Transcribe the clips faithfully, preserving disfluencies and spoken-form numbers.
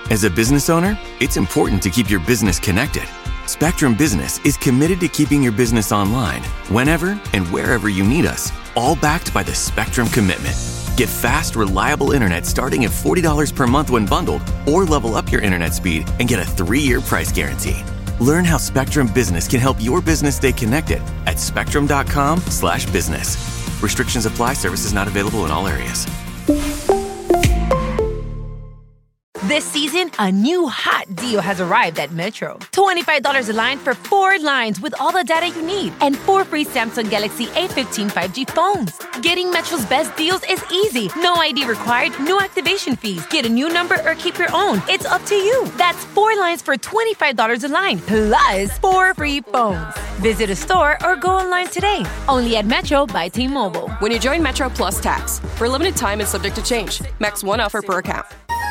As a business owner, it's important to keep your business connected. Spectrum Business is committed to keeping your business online, whenever and wherever you need us, all backed by the Spectrum Commitment. Get fast, reliable internet starting at forty dollars per month when bundled, or level up your internet speed and get a three-year price guarantee. Learn how Spectrum Business can help your business stay connected at spectrum.com slash business. Restrictions apply. Services not available in all areas. This season, a new hot deal has arrived at Metro. twenty-five dollars a line for four lines with all the data you need and four free Samsung Galaxy A fifteen five G phones. Getting Metro's best deals is easy. No I D required, no activation fees. Get a new number or keep your own. It's up to you. That's four lines for twenty-five dollars a line, plus four free phones. Visit a store or go online today. Only at Metro by T-Mobile. When you join Metro Plus Tax, for a limited time and subject to change. Max one offer per account.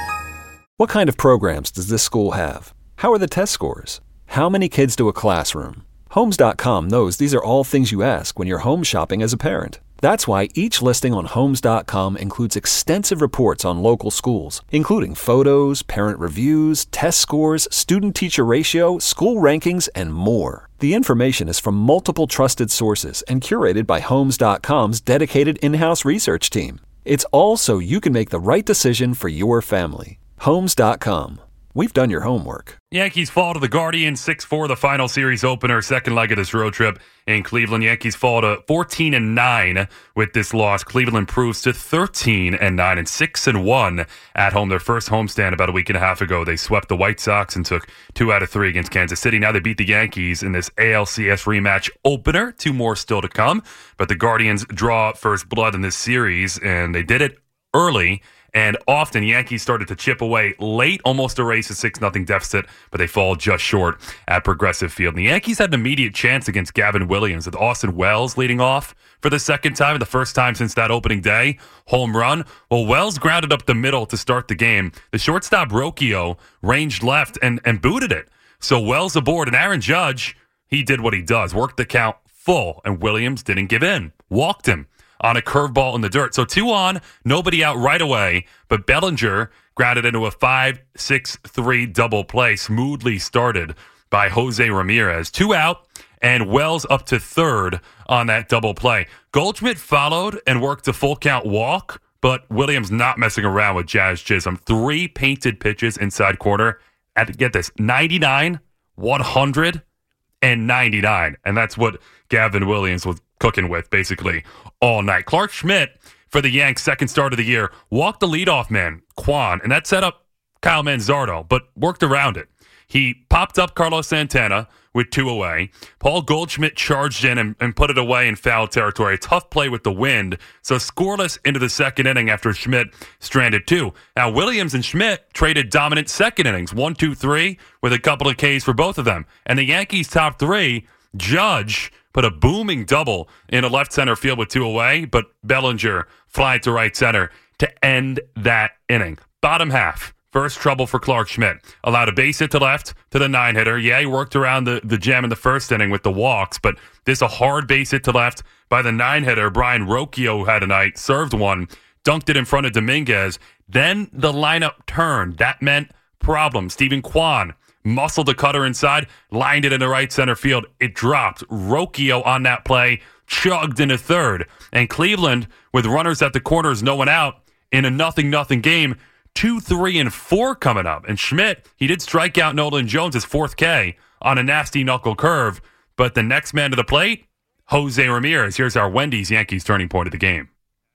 What kind of programs does this school have? How are the test scores? How many kids do a classroom? Homes dot com knows these are all things you ask when you're home shopping as a parent. That's why each listing on Homes dot com includes extensive reports on local schools, including photos, parent reviews, test scores, student-teacher ratio, school rankings, and more. The information is from multiple trusted sources and curated by Homes dot com's dedicated in-house research team. It's all so you can make the right decision for your family. Homes dot com. We've done your homework. Yankees fall to the Guardians six four, the final series opener, second leg of this road trip in Cleveland. Yankees fall to fourteen and nine with this loss. Cleveland improves to thirteen and nine and six and one at home. Their first homestand about a week and a half ago. They swept the White Sox and took two out of three against Kansas City. Now they beat the Yankees in this A L C S rematch opener. Two more still to come. But the Guardians draw first blood in this series, and they did it early. And often, Yankees started to chip away late, almost erase a six nothing deficit, but they fall just short at Progressive Field. And the Yankees had an immediate chance against Gavin Williams with Austin Wells leading off for the second time, the first time since that opening day, home run. Well, Wells grounded up the middle to start the game. The shortstop, Rocchio, ranged left and, and booted it. So Wells aboard, and Aaron Judge, he did what he does, worked the count full, and Williams didn't give in, walked him on a curveball in the dirt. So two on, nobody out right away, but Bellinger grounded into a five six three double play, smoothly started by Jose Ramirez. Two out, and Wells up to third on that double play. Goldschmidt followed and worked a full count walk, but Williams not messing around with Jazz Chisholm. Three painted pitches inside corner at, get this, ninety-nine, one hundred, and ninety-nine. And that's what Gavin Williams was cooking with basically all night. Clark Schmidt, for the Yanks' second start of the year, walked the leadoff man, Quan, and that set up Kyle Manzardo, but worked around it. He popped up Carlos Santana with two away. Paul Goldschmidt charged in and, and put it away in foul territory. A tough play with the wind, so scoreless into the second inning after Schmidt stranded two. Now, Williams and Schmidt traded dominant second innings, one, two, three, with a couple of Ks for both of them. And the Yankees' top three, Judge put a booming double in a left center field with two away, but Bellinger flied to right center to end that inning. Bottom half, first trouble for Clark Schmidt. Allowed a base hit to left to the nine-hitter. Yeah, he worked around the, the gem in the first inning with the walks, but this a hard base hit to left by the nine-hitter. Brian Rocchio had a night, served one, dunked it in front of Dominguez. Then the lineup turned. That meant problem. Stephen Kwan muscled the cutter inside, lined it into right center field. It dropped. Rocchio on that play chugged into third. And Cleveland, with runners at the corners, no one out, in a nothing-nothing game, two, three, and four coming up. And Schmidt, he did strike out Nolan Jones, his fourth K, on a nasty knuckle curve. But the next man to the plate, Jose Ramirez. Here's our Wendy's Yankees turning point of the game.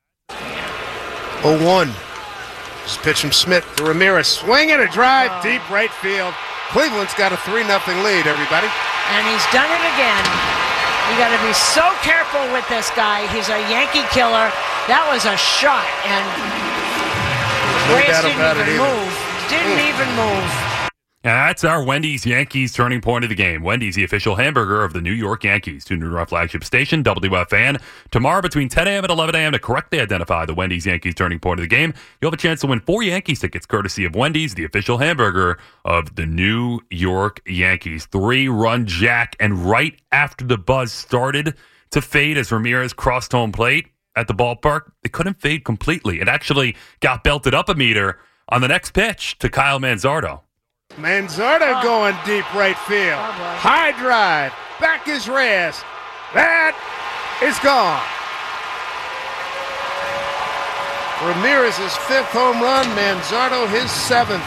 oh one. Just pitch from Schmidt to Ramirez. Swing and a drive, oh. Deep right field. Cleveland's got a three nothing lead, everybody. And he's done it again. You got to be so careful with this guy. He's a Yankee killer. That was a shot, and no Reyes doubt didn't about even it move. Didn't mm. even move. And that's our Wendy's Yankees turning point of the game. Wendy's, the official hamburger of the New York Yankees. Tune into our flagship station, W F A N, tomorrow between ten a.m. and eleven a.m. to correctly identify the Wendy's Yankees turning point of the game. You'll have a chance to win four Yankees tickets, courtesy of Wendy's, the official hamburger of the New York Yankees. Three-run jack, and right after the buzz started to fade as Ramirez crossed home plate at the ballpark, it couldn't fade completely. It actually got belted up a meter on the next pitch to Kyle Manzardo. Manzardo Oh. going deep right field. Oh, boy. High drive. Back is Reyes. That is gone. Ramirez's fifth home run. Manzardo his seventh.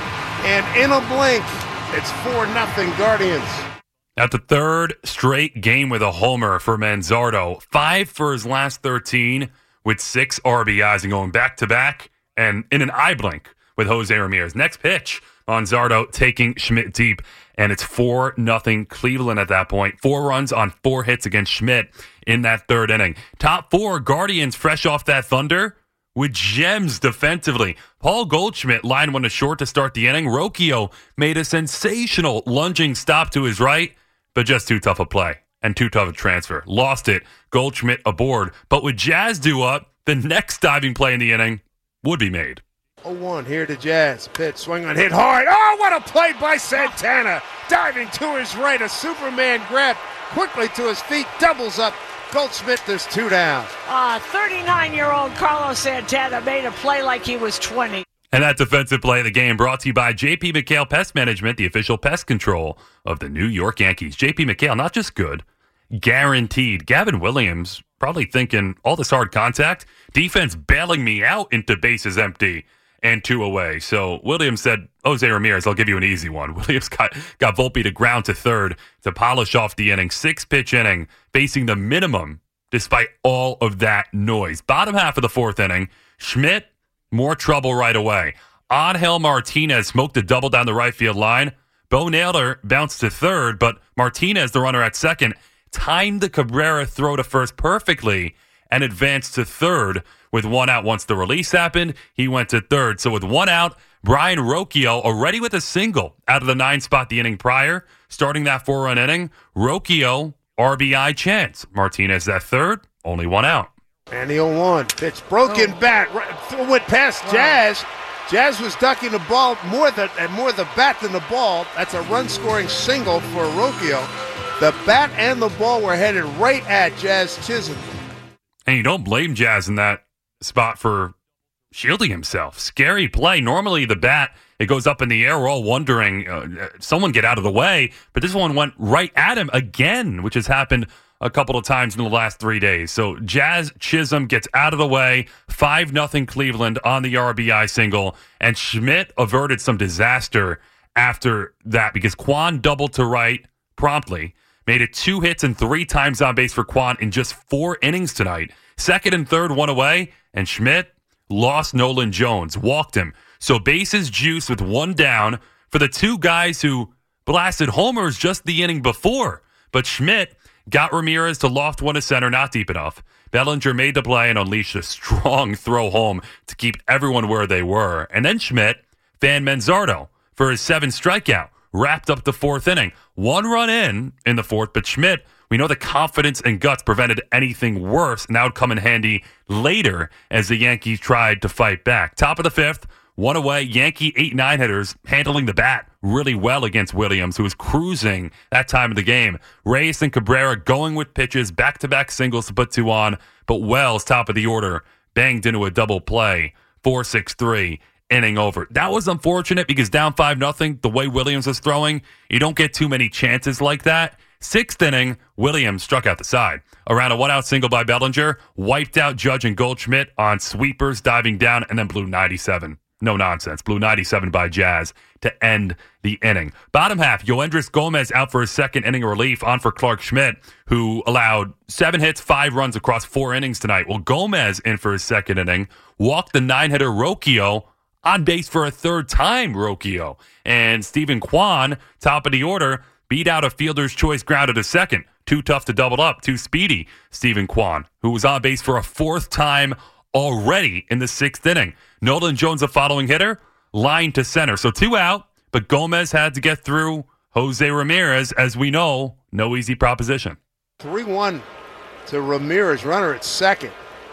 And in a blink, it's four nothing Guardians. At the third straight game with a homer for Manzardo, five for his last thirteen with six R B Is and going back-to-back and in an eye blink with Jose Ramirez. Next pitch, Manzardo taking Schmidt deep, and it's four nothing Cleveland at that point. Four runs on four hits against Schmidt in that third inning. Top four, Guardians fresh off that thunder with gems defensively. Paul Goldschmidt lined one to short to start the inning. Rocchio made a sensational lunging stop to his right, but just too tough a play and too tough a transfer. Lost it. Goldschmidt aboard. But with Jazz due up, the next diving play in the inning would be made. oh one here to Jazz. Pitch, swing on, hit hard. Oh, what a play by Santana. Diving to his right, a Superman grab. Quickly to his feet, doubles up. Goldschmidt, there's two down. Uh, thirty-nine-year-old Carlos Santana made a play like he was twenty. And that defensive play of the game brought to you by J P McHale Pest Management, the official pest control of the New York Yankees. J P McHale, not just good, guaranteed. Gavin Williams probably thinking all this hard contact, defense bailing me out into bases empty and two away. So Williams said, Jose Ramirez, I'll give you an easy one. Williams got, got Volpe to ground to third to polish off the inning. Six-pitch inning, facing the minimum despite all of that noise. Bottom half of the fourth inning, Schmidt, more trouble right away. Angel Martinez smoked a double down the right field line. Bo Naylor bounced to third, but Martinez, the runner at second, timed the Cabrera throw to first perfectly and advanced to third with one out. Once the release happened, he went to third. So with one out, Brian Rocchio already with a single out of the nine spot the inning prior, starting that four-run inning. Rocchio, R B I chance. Martinez at third, only one out. And the oh one. Pitch broken Oh. bat. Right, went past Jazz. Jazz was ducking the ball more than and more the bat than the ball. That's a run-scoring single for Rocchio. The bat and the ball were headed right at Jazz Chisholm. And you don't blame Jazz in that spot for shielding himself. Scary play. Normally the bat, it goes up in the air. We're all wondering, uh, someone get out of the way. But this one went right at him again, which has happened a couple of times in the last three days. So Jazz Chisholm gets out of the way. five nothing Cleveland on the R B I single. And Schmidt averted some disaster after that because Kwan doubled to right promptly. Made it two hits and three times on base for Kwan in just four innings tonight. Second and third, one away. And Schmidt lost Nolan Jones, walked him. So bases juice with one down for the two guys who blasted homers just the inning before. But Schmidt got Ramirez to loft one to center, not deep enough. Bellinger made the play and unleashed a strong throw home to keep everyone where they were. And then Schmidt fanned Manzardo for his seventh strikeout, wrapped up the fourth inning. One run in in the fourth, but Schmidt, we know the confidence and guts prevented anything worse, and that would come in handy later as the Yankees tried to fight back. Top of the fifth, one away, Yankee eight nine hitters handling the bat really well against Williams, who was cruising that time of the game. Reyes and Cabrera going with pitches, back-to-back singles to put two on, but Wells, top of the order, banged into a double play, four six three, inning over. That was unfortunate because down five nothing, the way Williams was throwing, you don't get too many chances like that. Sixth inning, Williams struck out the side. Around a one-out single by Bellinger, wiped out Judge and Goldschmidt on sweepers, diving down, and then blew ninety-seven. No nonsense. Blew ninety-seven by Jazz to end the inning. Bottom half, Yoendris Gomez out for his second inning of relief, on for Clark Schmidt, who allowed seven hits, five runs across four innings tonight. Well, Gomez in for his second inning, walked the nine-hitter Rocchio, on base for a third time, Rocchio. And Stephen Kwan, top of the order, beat out a fielder's choice grounded a second. Too tough to double up, too speedy, Stephen Kwan, who was on base for a fourth time already in the sixth inning. Nolan Jones, a following hitter, line to center. So two out, but Gomez had to get through Jose Ramirez. As we know, no easy proposition. three one to Ramirez, runner at second.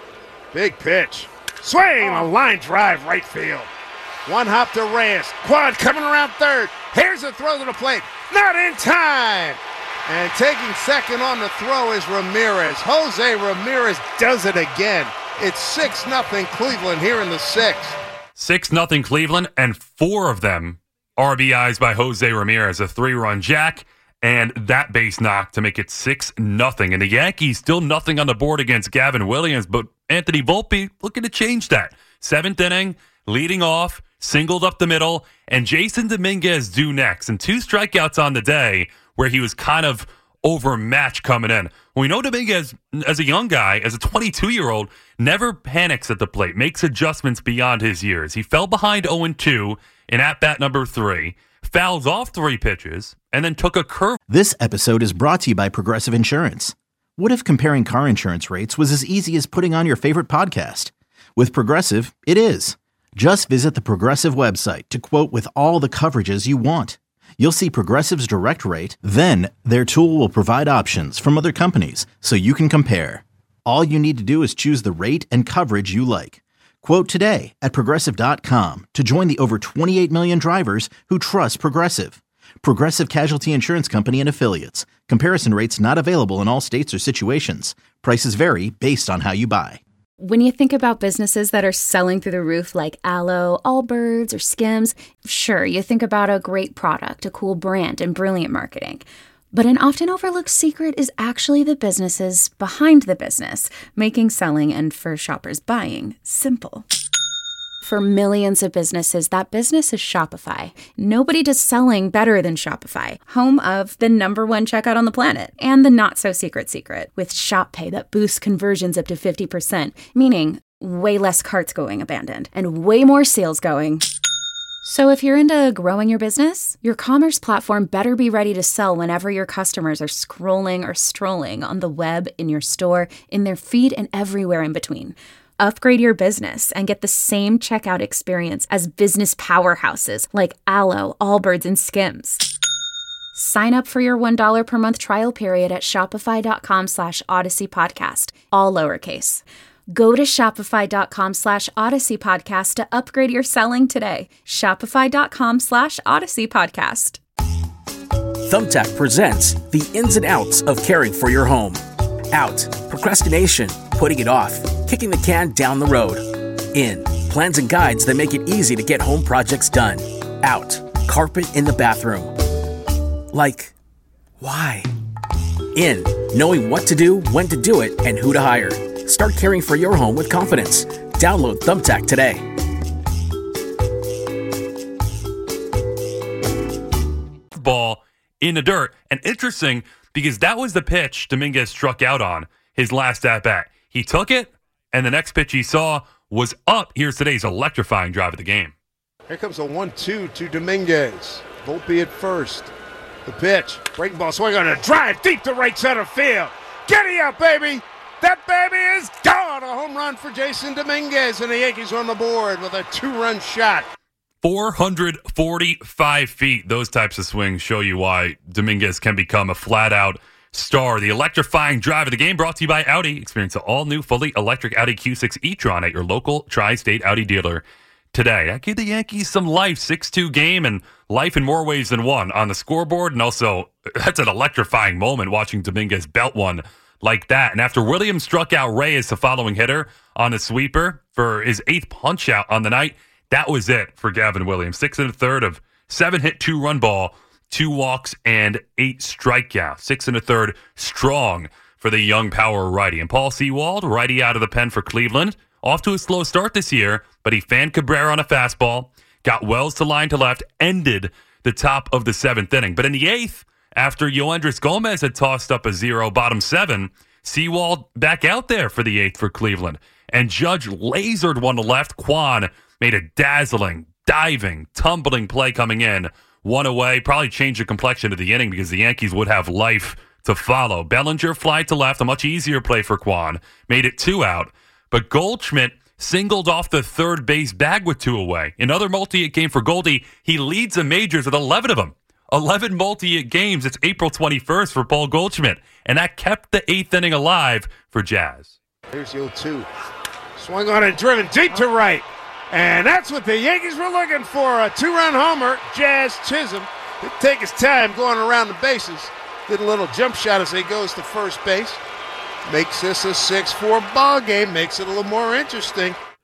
Big pitch. Swing, a line drive right field. One hop to Reyes. Quad coming around third. Here's a throw to the plate. Not in time. And taking second on the throw is Ramirez. Jose Ramirez does it again. It's six nothing Cleveland here in the sixth. six nothing Cleveland, and four of them R B Is by Jose Ramirez, a three-run jack, and that base knock to make it six nothing. And the Yankees still nothing on the board against Gavin Williams, but Anthony Volpe looking to change that. Seventh inning, leading off, singled up the middle, and Jason Dominguez due next. And two strikeouts on the day where he was kind of overmatched coming in. We know Dominguez, as a young guy, as a twenty-two-year-old, never panics at the plate, makes adjustments beyond his years. He fell behind oh and two in at-bat number three, fouls off three pitches, and then took a curve. This episode is brought to you by Progressive Insurance. What if comparing car insurance rates was as easy as putting on your favorite podcast? With Progressive, it is. Just visit the Progressive website to quote with all the coverages you want. You'll see Progressive's direct rate, then their tool will provide options from other companies so you can compare. All you need to do is choose the rate and coverage you like. Quote today at Progressive dot com to join the over twenty-eight million drivers who trust Progressive. Progressive Casualty Insurance Company and Affiliates. Comparison rates not available in all states or situations. Prices vary based on how you buy. When you think about businesses that are selling through the roof like Aloe, Allbirds, or Skims, sure, you think about a great product, a cool brand, and brilliant marketing. But an often overlooked secret is actually the businesses behind the business, making selling and for shoppers buying simple. For millions of businesses, that business is Shopify. Nobody does selling better than Shopify, home of the number one checkout on the planet and the not-so-secret secret with Shop Pay that boosts conversions up to fifty percent, meaning way less carts going abandoned and way more sales going. So if you're into growing your business, your commerce platform better be ready to sell whenever your customers are scrolling or strolling on the web, in your store, in their feed, and everywhere in between. Upgrade your business and get the same checkout experience as business powerhouses like Aloe, Allbirds, and Skims. Sign up for your one dollar per month trial period at shopify.com slash Odyssey Podcast, all lowercase. Go to shopify.com slash Odyssey Podcast to upgrade your selling today. Shopify.com slash Odyssey Podcast. Thumbtack presents the ins and outs of caring for your home. Out, procrastination, putting it off, kicking the can down the road. In, plans and guides that make it easy to get home projects done. Out, carpet in the bathroom. Like, why? In, knowing what to do, when to do it, and who to hire. Start caring for your home with confidence. Download Thumbtack today. Ball in the dirt. And interesting because that was the pitch Dominguez struck out on his last at-bat. He took it, and the next pitch he saw was up. Here's today's electrifying drive of the game. Here comes a one two to Dominguez. Volpe at first. The pitch. Breaking ball swing on a drive deep to right center field. Giddy up, baby! That baby is gone! A home run for Jason Dominguez, and the Yankees on the board with a two-run shot. four hundred forty-five feet. Those types of swings show you why Dominguez can become a flat-out star. The electrifying drive of the game brought to you by Audi. Experience the all-new fully electric Audi Q six e-tron at your local tri-state Audi dealer today. That gave the Yankees some life. six two game and life in more ways than one on the scoreboard. And also, that's an electrifying moment watching Dominguez belt one like that. And after Williams struck out Reyes, the following hitter, on a sweeper for his eighth punch out on the night, that was it for Gavin Williams. Six and a third of seven hit, two run ball, two walks, and eight strikeouts. Six and a third strong for the young power righty. And Paul Sewald, righty out of the pen for Cleveland, off to a slow start this year, but he fanned Cabrera on a fastball, got Wells to line to left, ended the top of the seventh inning. But in the eighth, after Yoendris Gomez had tossed up a zero bottom seven, Sewald back out there for the eighth for Cleveland. And Judge lasered one to left. Kwan made a dazzling, diving, tumbling play coming in. One away, probably changed the complexion of the inning because the Yankees would have life to follow. Bellinger flied to left, a much easier play for Kwan. Made it two out. But Goldschmidt singled off the third base bag with two away. Another multi-hit game for Goldie. He leads the majors with eleven of them. eleven multi-hit games. It's April twenty-first for Paul Goldschmidt. And that kept the eighth inning alive for Jazz. Here's the oh two. Swung on and driven deep to right. And that's what the Yankees were looking for. A two-run homer. Jazz Chisholm didn't take his time going around the bases. Did a little jump shot as he goes to first base. Makes this a six four ball game. Makes it a little more interesting.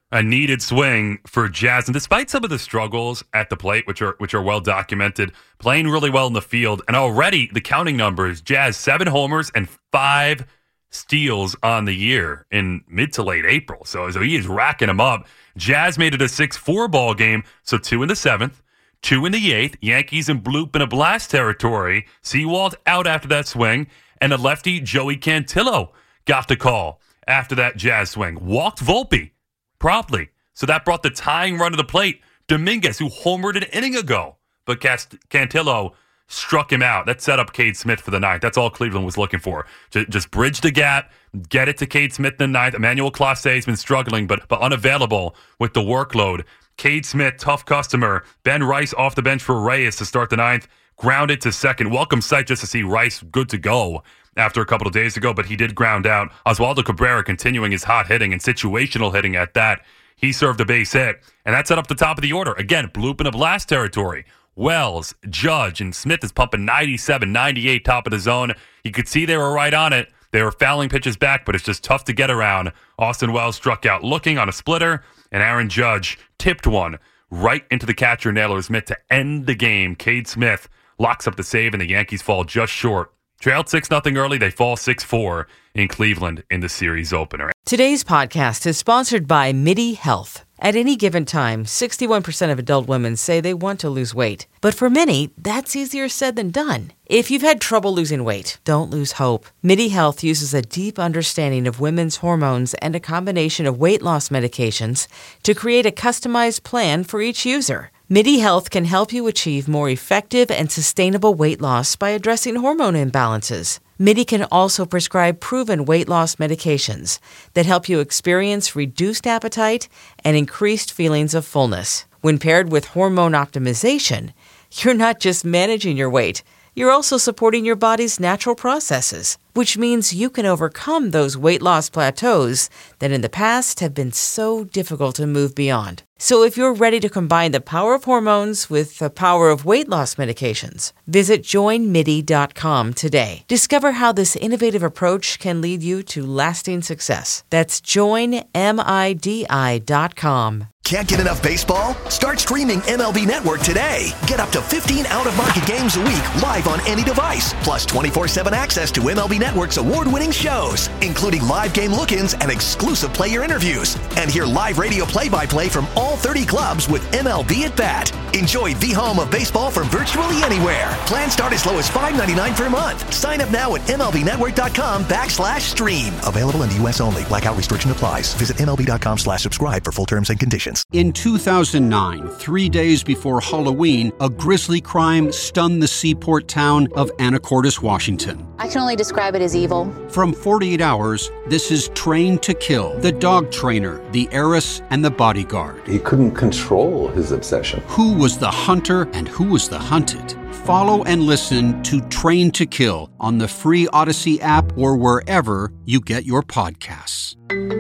A needed swing for Jazz. And despite some of the struggles at the plate, which are which are well documented, playing really well in the field, and already the counting numbers, Jazz seven homers and five steals on the year in mid to late April. So, so he is racking them up. Jazz made it a six four ball game, so two in the seventh, two in the eighth. Yankees in bloop and a blast territory. Sewald out after that swing, and the lefty Joey Cantillo got the call after that Jazz swing. Walked Volpe promptly. So that brought the tying run to the plate. Dominguez, who homered an inning ago, but Cantillo struck him out. That set up Cade Smith for the ninth. That's all Cleveland was looking for. Just bridge the gap, get it to Cade Smith in the ninth. Emmanuel Clase has been struggling, but, but unavailable with the workload. Cade Smith, tough customer. Ben Rice off the bench for Reyes to start the ninth. Grounded to second. Welcome sight just to see Rice good to go after a couple of days ago, but he did ground out. Oswaldo Cabrera continuing his hot hitting and situational hitting at that. He served a base hit, and that set up the top of the order. Again, bloop and a blast territory. Wells, Judge, and Smith is pumping ninety-seven, ninety-eight top of the zone. You could see they were right on it. They were fouling pitches back, but it's just tough to get around. Austin Wells struck out looking on a splitter, and Aaron Judge tipped one right into the catcher Naylor's mitt to end the game. Cade Smith locks up the save, and the Yankees fall just short. Trailed six nothing early, they fall six four in Cleveland in the series opener. Today's podcast is sponsored by MIDI Health. At any given time, sixty-one percent of adult women say they want to lose weight. But for many, that's easier said than done. If you've had trouble losing weight, don't lose hope. MIDI Health uses a deep understanding of women's hormones and a combination of weight loss medications to create a customized plan for each user. MIDI Health can help you achieve more effective and sustainable weight loss by addressing hormone imbalances. MIDI can also prescribe proven weight loss medications that help you experience reduced appetite and increased feelings of fullness. When paired with hormone optimization, you're not just managing your weight, you're also supporting your body's natural processes, which means you can overcome those weight loss plateaus that in the past have been so difficult to move beyond. So if you're ready to combine the power of hormones with the power of weight loss medications, visit join midi dot com today. Discover how this innovative approach can lead you to lasting success. That's join midi dot com. Can't get enough baseball? Start streaming M L B Network today. Get up to fifteen out-of-market games a week live on any device, plus twenty-four seven access to M L B Network's award-winning shows, including live game look-ins and exclusive player interviews. And hear live radio play-by-play from all thirty clubs with M L B at Bat. Enjoy the home of baseball from virtually anywhere. Plans start as low as five ninety-nine per month. Sign up now at MLBnetwork.com backslash stream. Available in the U S only. Blackout restriction applies. Visit MLB.com slash subscribe for full terms and conditions. In two thousand nine, three days before Halloween, a grisly crime stunned the seaport town of Anacortes, Washington. I can only describe it as evil. From forty-eight hours, this is Train to Kill. The dog trainer, the heiress, and the bodyguard. He couldn't control his obsession. Who was the hunter and who was the hunted? Follow and listen to Train to Kill on the free Odyssey app or wherever you get your podcasts.